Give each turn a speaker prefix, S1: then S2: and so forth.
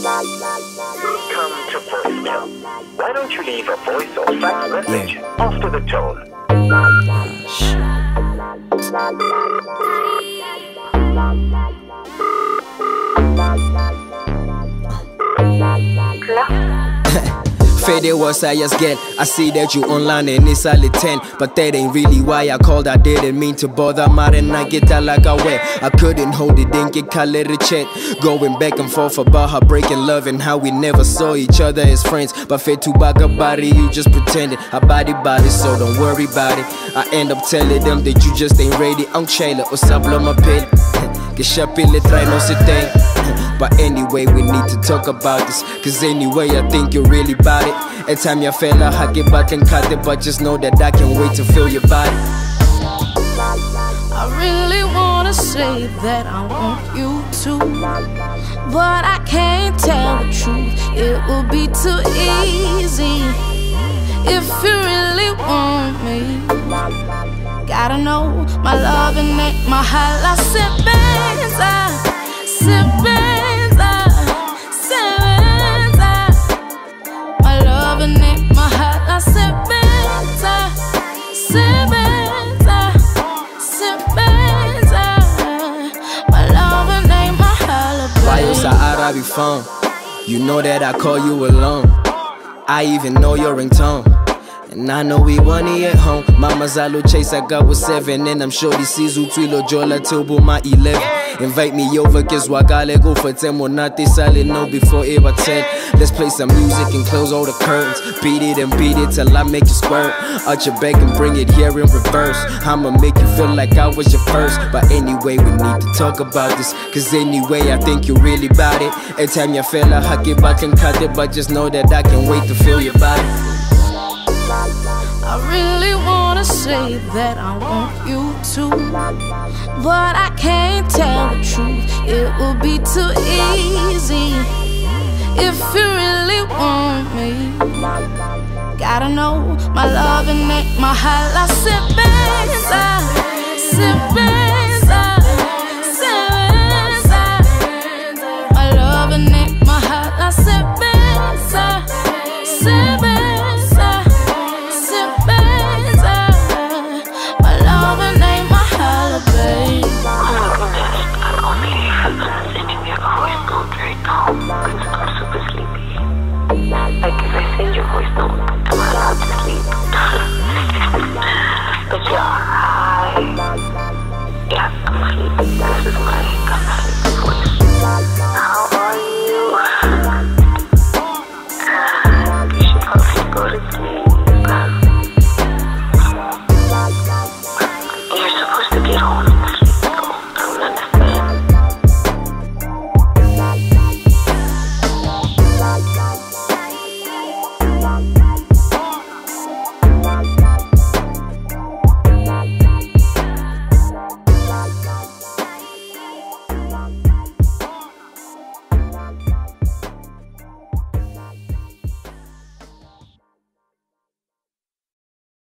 S1: Welcome to voicemail. Why don't you leave a voice or fax message after the tone?
S2: Faded was I just get. I see that you online and it's only 10, but that ain't really why I called. I didn't mean to bother, and I get that like I wear. I couldn't hold it, didn't get caught, let it check. Going back and forth about her breaking love and how we never saw each other as friends. But fed to back a body, you just pretended. I body, so don't worry about it. I end up telling them that you just ain't ready. I'm Shayla, what's up, blow my pit. Que chapile try no se tem. But anyway, we need to talk about this. Cause anyway, I think you're really about it. Every time you fella, I get back and cut it. But just know that I can't wait to feel your body.
S3: I really wanna say that I want you to, but I can't tell the truth, it would be too easy. If you really want me, gotta know my loving ain't my hala. My loving ain't my hala. My loving ain't my hala.
S2: Why you say I be fun? You know that I call you alone. I even know your ringtone. And I know we want it at home. Mama Zalo chase I got with 7. And I'm sure this season Twilo Jola Tilbo my 11. Invite me over, cause wakale go for 10 more not this solid no before ever 10. Let's play some music and close all the curtains. Beat it and beat it till I make you squirt. Out your back and bring it here in reverse. I'ma make you feel like I was your first. But anyway, we need to talk about this. Cause anyway, I think you really bout it. Every time you fella, I get back and cut it. But just know that I can't wait to feel your body.
S3: I really wanna say that I want you to, but I can't tell the truth, it would be too easy. If you really want me, gotta know my loving ain't my hala.